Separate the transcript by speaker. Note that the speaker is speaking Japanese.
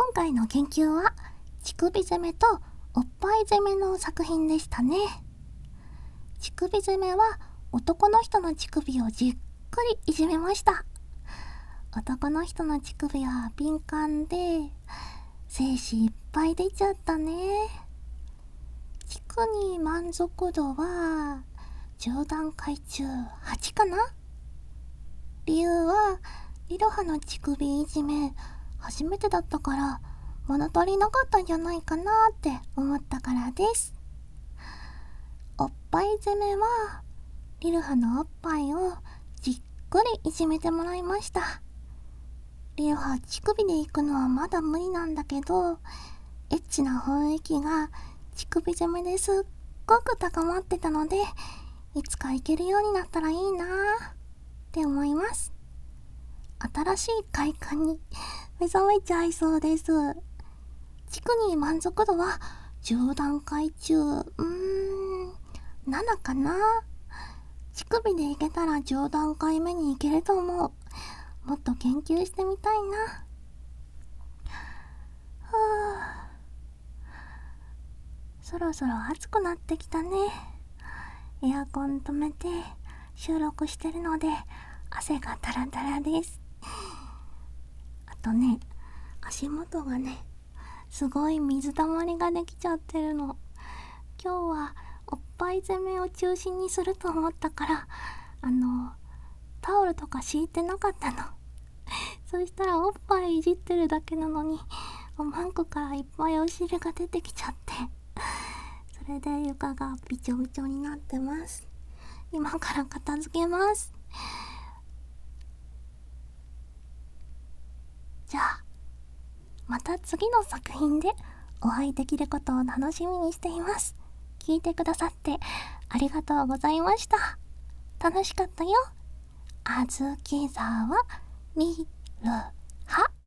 Speaker 1: 今回の研究は乳首攻めとおっぱい攻めの作品でしたね。乳首攻めは男の人の乳首をじっくりいじめました。男の人の乳首は敏感で精子いっぱい出ちゃったね。乳に満足度は10段階中8かな。理由はリロハの乳首いじめ初めてだったから物足りなかったんじゃないかなって思ったからです。おっぱい攻めはリルハのおっぱいをじっくりいじめてもらいました。リルハ乳首で行くのはまだ無理なんだけど、エッチな雰囲気が乳首攻めですっごく高まってたので、いつか行けるようになったらいいなって思います。新しい快感に目覚めちゃいそうです。乳に満足度は10段階中7かな。乳首でいけたら10段階目にいけると思う。もっと研究してみたいな。そろそろ暑くなってきたね。エアコン止めて収録してるので汗がダラダラです。あとね、足元がねすごい水たまりができちゃってるの。今日はおっぱい攻めを中心にすると思ったからタオルとか敷いてなかったの。そしたらおっぱいいじってるだけなのにマンコからいっぱいお尻が出てきちゃって、それで床がびちょびちょになってます。今から片付けます。じゃあまた次の作品でお会いできることを楽しみにしています。聞いてくださってありがとうございました。楽しかったよ。あずきざわみるは。